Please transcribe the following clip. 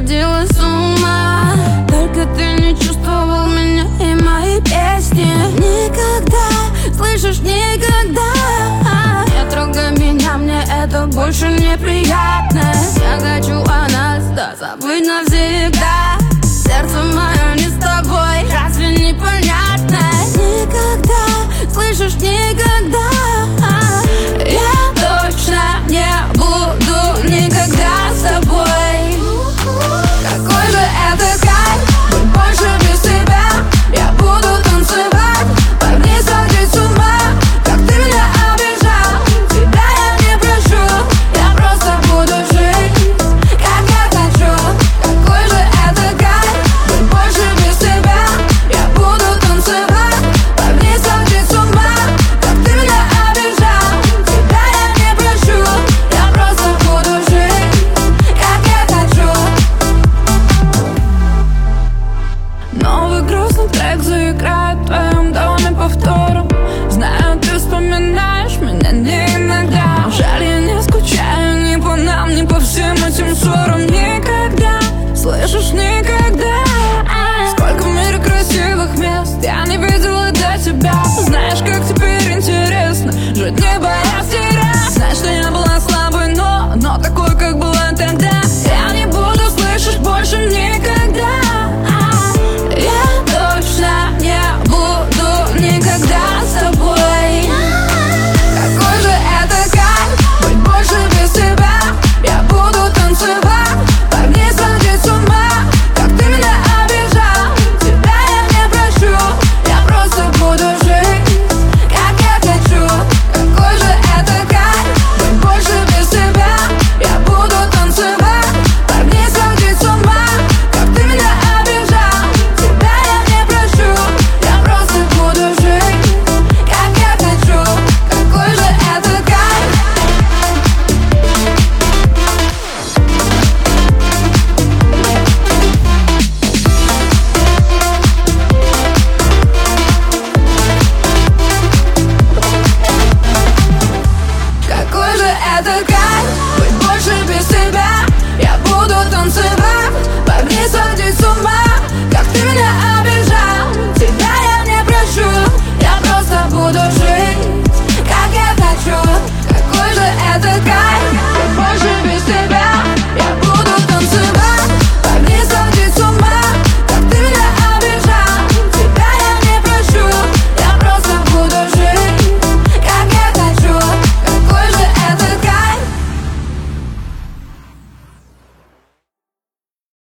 сходила с ума. Только ты не чувствовал меня и мои песни. Никогда, слышишь, никогда не трогай меня, мне это больше неприятно. Я хочу о нас, да, забыть навсегда. Сердце мое не с тобой, разве непонятно? Никогда, слышишь, никогда я точно не буду никогда с тобой. Какой же это кайф, быть больше без тебя. Я буду танцевать, парни сойти с ума. Как ты меня обижал, тебя я не прошу. Я просто буду жить, как я хочу. Какой же это кайф, быть больше без тебя. Я буду танцевать, парни сойти с ума. Как ты меня обижал, тебя я не прошу. Я просто буду жить, как я хочу. Новый грустный трек заиграет в твоем доме повтором. Знаю, ты вспоминаешь меня не иногда. Жаль, я не скучаю ни по нам, ни по всем этим ссорам. Никогда, слышишь, никогда